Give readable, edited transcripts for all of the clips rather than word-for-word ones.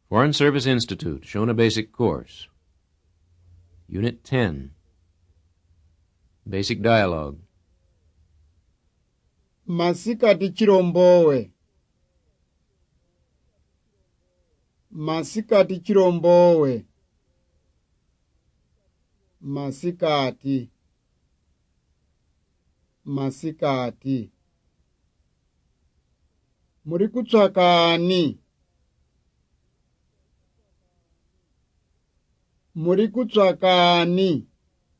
Foreign Service Institute, Shona Basic Course. Unit 10. Basic Dialogue. Masikati chirombowe. Masikati chirombowe. Masikati. Masikati. Muri kutsvakani? Muri kutsvakani?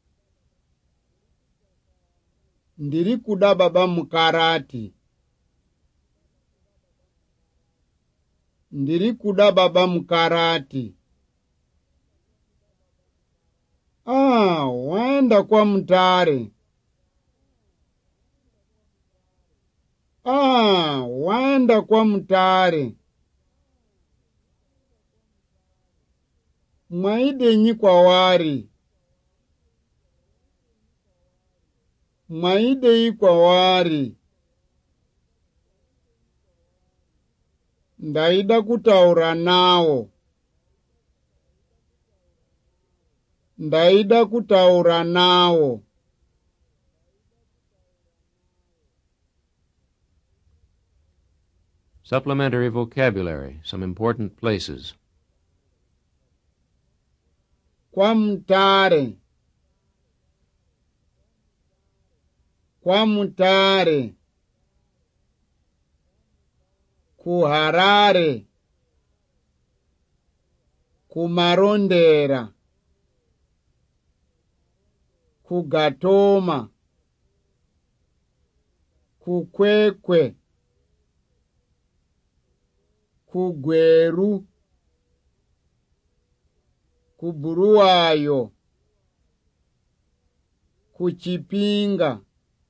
Ndiri kuda baba mukarati. Ndiri kuda baba mukarati. Waenda kwa Mutare. Waenda kwa Mutare. Mwaidenyi kwawari. Mwaidei kwawari. Ndaida kutaura nawo. Ndaida kutaura nawo. Supplementary vocabulary, some important places. Kwa Mutare. Kwa Mutare. Kuharare. Kumarondera. Kugatoma. Kukwekwe. Kugweru. Kuburuwayo. Kuchipinga.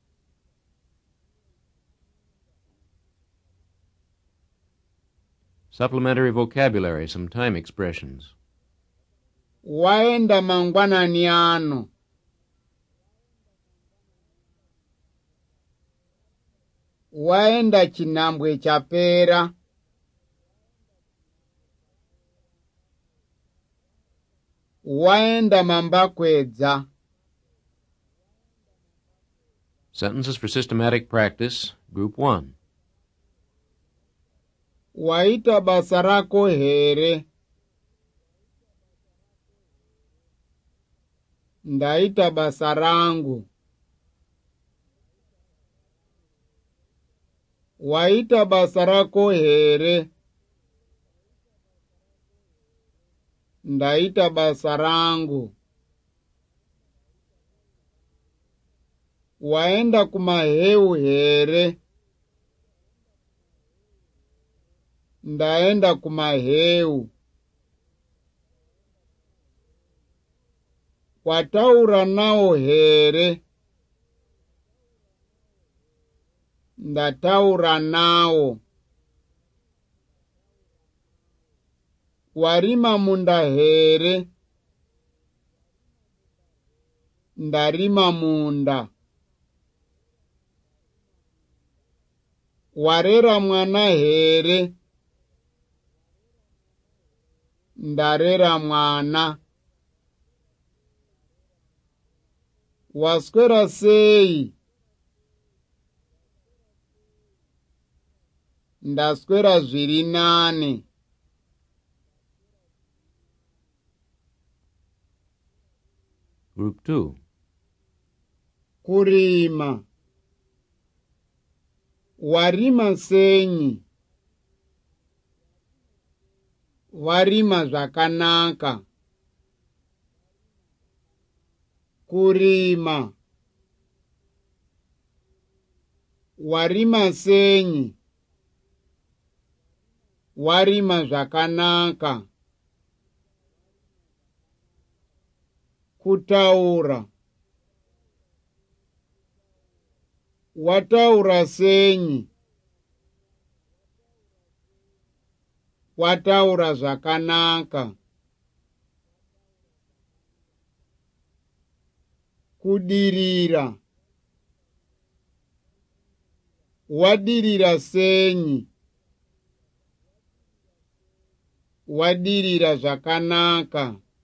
Supplementary vocabulary, some time expressions. Waenda mangwanani ano. Waenda chinambwe chapera. Waenda mambakwedza. Sentences for systematic practice, Group 1. Waita basa rako here. Ndaita basa rangu. Waita basa rako here. Ndaita basa rangu. Waenda kumaheu here. Ndaenda kumaheu. Wataura nawo here. Ndataura nawo. Warima munda here. Ndarima munda. Warera mwana here. Ndarera mwana. Waswera sei? Ndaswera zviri nane. Group 2. Kurima. Warima senyi. Warima zvakanaka. Kurima. Warima senyi. Warima zvakanaka. Kutaura. Wataura senyi. Wataura zvakanaka. Kudirira. Wadirira senyi. wadirira zvakanaka.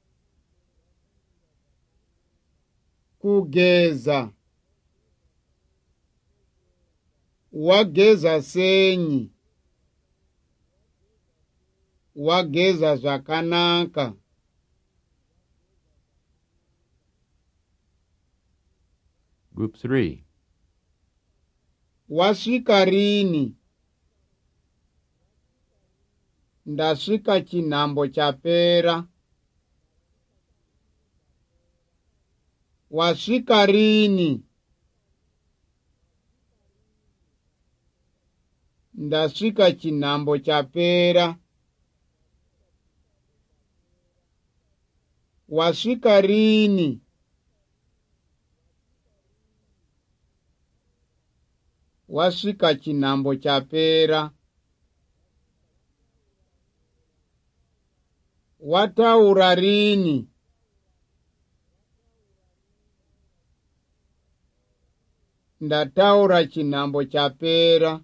Kugeza. Wageza senyi. Wageza zvakanaka. Group 3. Wasvika rini? Ndasvika chinhambo chapera. Wasvika rini? Ndasvika chinhambo chapera. Wasvika rini? Wasvika chinhambo chapera. Wataura rini? Ndataura chinhambo chapera.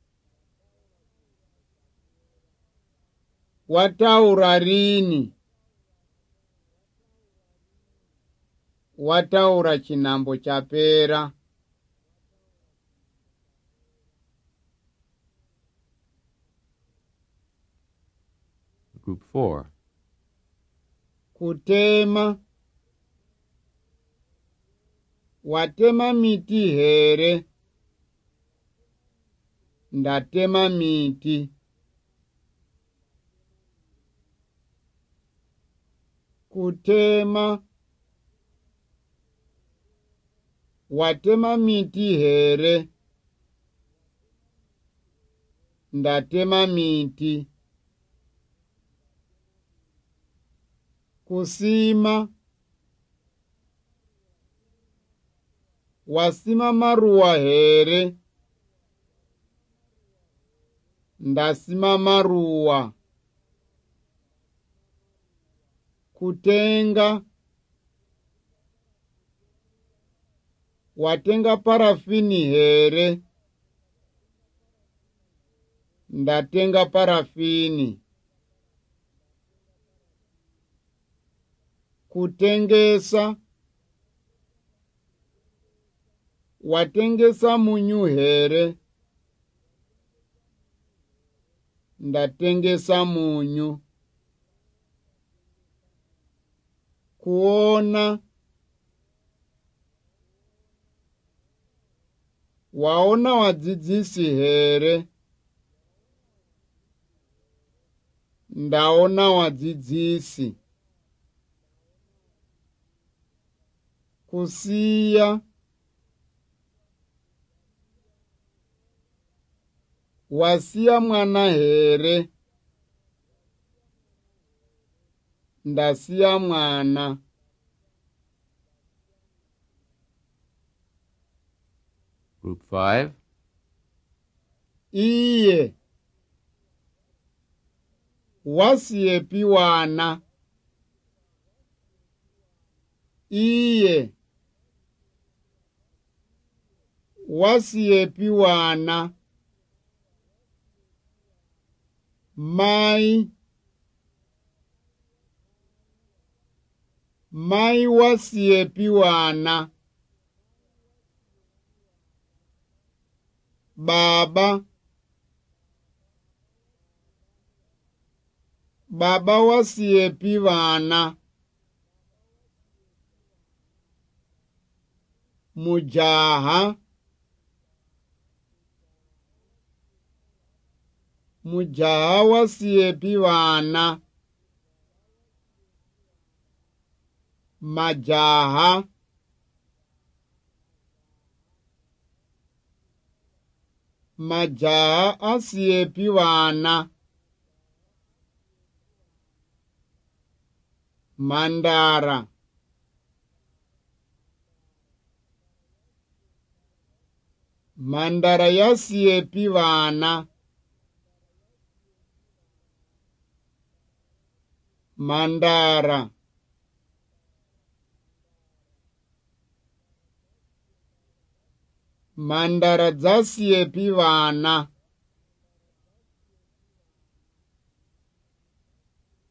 Wataura rini? Wataura chinhambo chapera. Group 4. Kutema. Watema miti here? Ndatema miti. Kutema. Watema miti here? Ndatema miti. Kusima. Wasima maruwa here? Ndasima maruwa. Kutenga. Watenga parafini here? Ndatenga parafini. Kutengesa. Watengesa munyu here? Ndatengesa munyu. Kuona. Waona wadzidzisi here? Ndaona wadzidzisi. Kusiya. Wasiya mwana here? Ndasiya mwana. Group 5. Iye. Wasiyepi wana? Iye. Wasiyepi wana? Mai. Mai wasiyepi wana? Baba. Baba wasiyepi vana? Mujaha. Mujaha wasiyepi vana? Majaha. Majaha asiyepi vana? Mandara. Mandara yasiyepi vana? Mandara. Mandara dzasiyepi vana?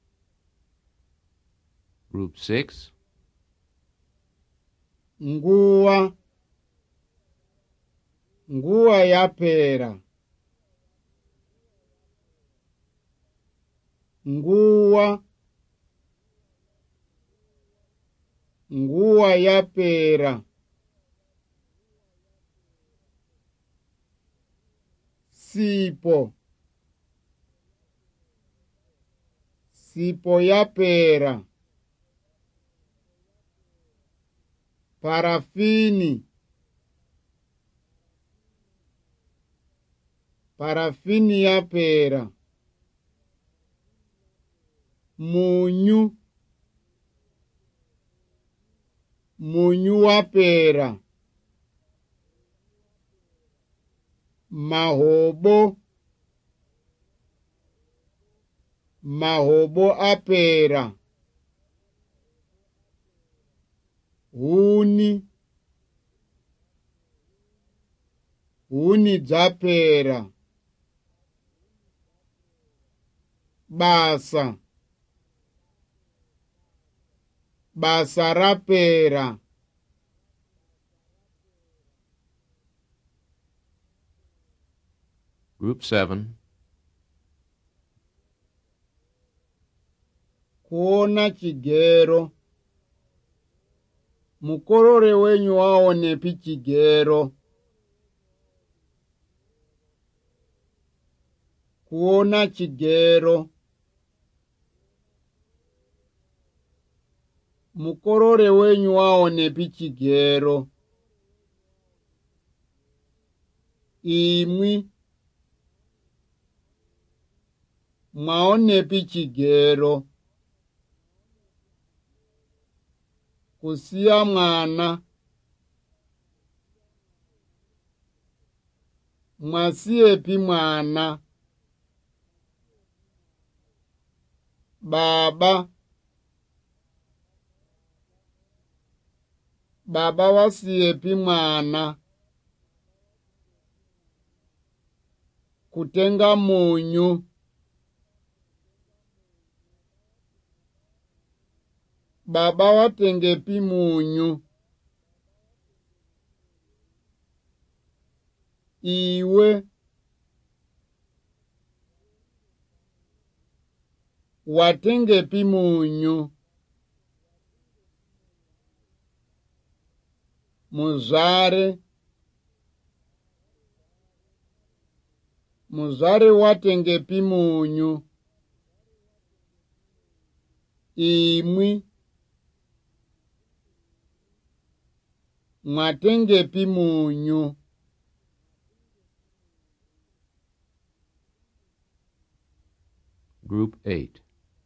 Group 6. nguwa. Nguwa yapera. Nguwa. Nguwa yapera. Sipo. Sipo yapera. Parafini. Parafini yapera. Munyu. Munyu wapera. Mahobo. Mahobo apera. Huni. Huni dzapera. Basa. Basa rapera. Group 7. Kuona chigero. Mukorore wenyu waonepi chigero. Kuona chigero. Mukorore wenyu waonepi chigero. Imwi. Mwaonepi chigero. Kusiya mwana. Mwasiyepi mwana. Baba. Baba wasiyepi mwana. Kutenga munyu. Baba watengepi munyu. Iwe. Watengepi munyu. Muzare. Muzare watengepi munyu. Imwi. Mwatengepi munyu. Group 8.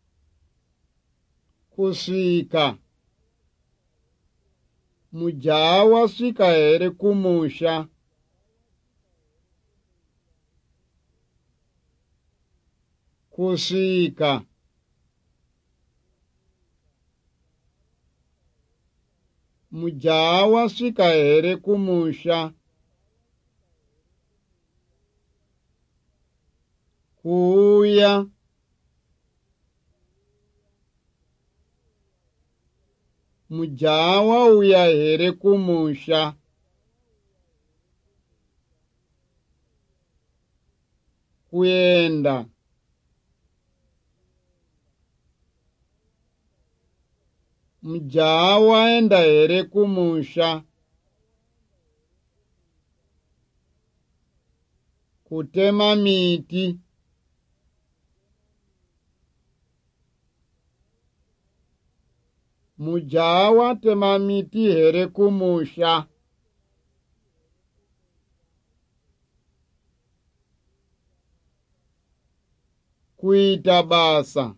Kusvika. Mujaha wasvika here kumusha. Kusvika. Mujaha wasvika here kumusha. Kuuya. Mujaha wauya here kumusha. Kuenda. Mujaha waenda here kumusha. Kutema miti. Mujaha watema miti here kumusha. Kuita basa.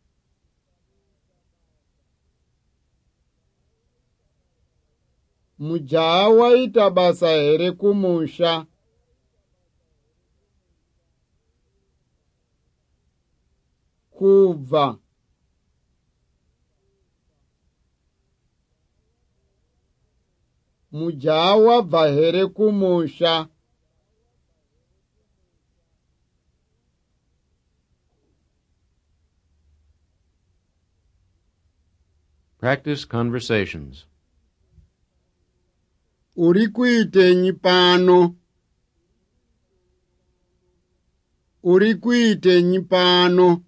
Mujaha waita basa here kumusha. Kubva. Mujaha wabva here kumusha. Practice conversations. Uri kuitenyi pano? Uri kuitenyi pano?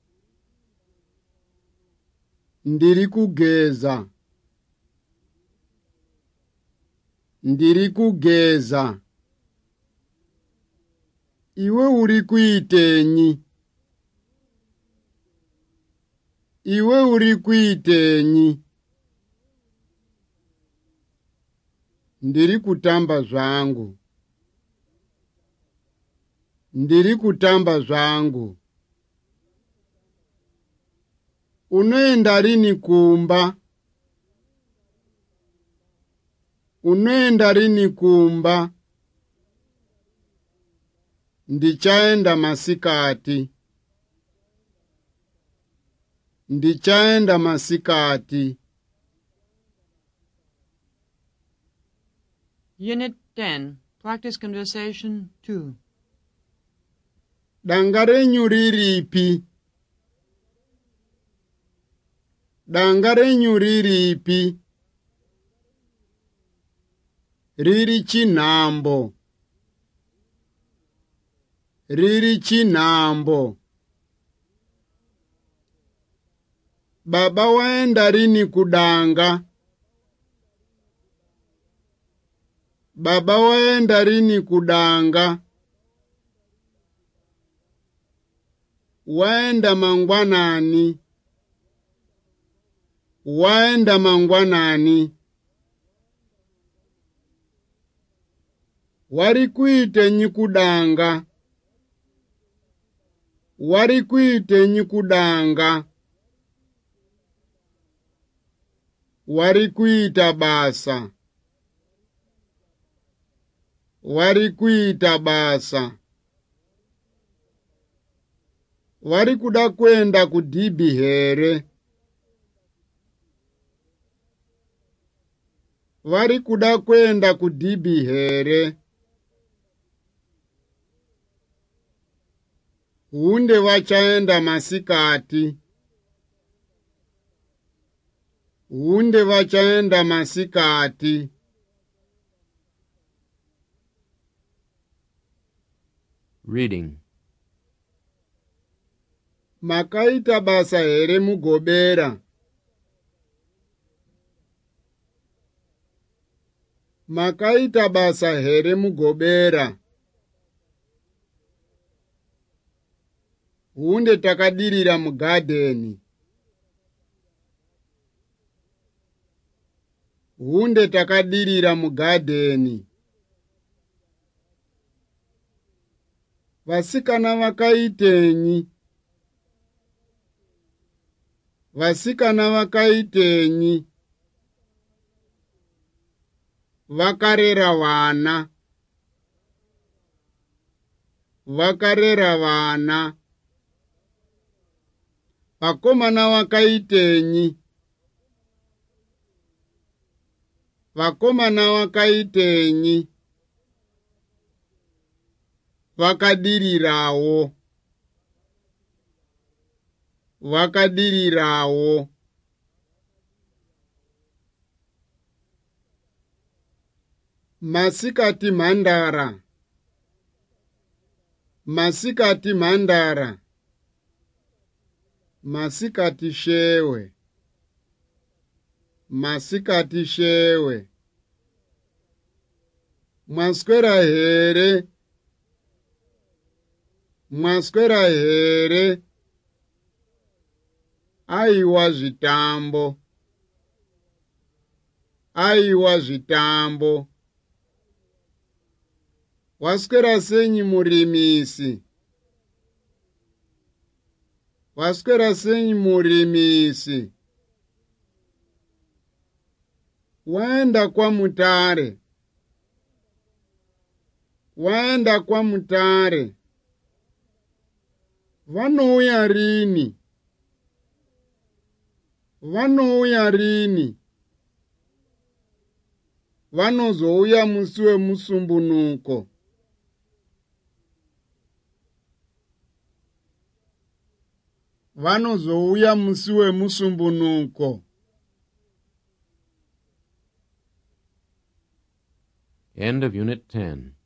Ndiri kugeza. Ndiri kugeza. Iwe uri kuitenyi? Iwe uri kuitenyi? Ndiri kutamba zvangu. Ndiri kutamba zvangu. Unoenda rini kumba? Unoenda rini kumba? Ndichaenda masikati. Ndichaenda masikati. Unit 10. Practice conversation 2. Danga renyu riripi? Danga renyu riripi? Riri chinhambo. Riri chinhambo. Baba waenda rini kudanga? Baba waenda rini kudanga? Waenda mangwanani. Waenda mangwanani. Wari kuitenyi kudanga? Wari kuitenyi kudanga? Wari kuita basa. Wari kuita basa. Wari kuda kwenda kudhibhi here? Wari kuda kwenda kudhibhi here? Hunde vachaenda masikati. Hunde vachaenda masikati. Reading. Makaita basa here mugobera? Makaita basa here mugobera? Hunde takadirira mugadheni. Hunde takadirira mugadheni. Vasikana vakaitenyi? Vasikana vakaitenyi? Vakarera vana. Vakarera vana. Vakomana vakaitenyi? Vakomana vakaitenyi? Vakadirirawo. Vakadirirawo. Masikati mhandara. Masikati mhandara. Masikati shewe. Masikati shewe. Mwaswera here? Mwaswera here? Aiwa zvitambo. Aiwa zvitambo. Waswera senyi murimisi? Waswera senyi murimisi? Waenda kwa Mutare. Waenda kwa Mutare. Vanouya rini? Vanouya rini? Vanozouya musi wemusumbunuko. Vanozouya musi wemusumbunuko. End of Unit 10.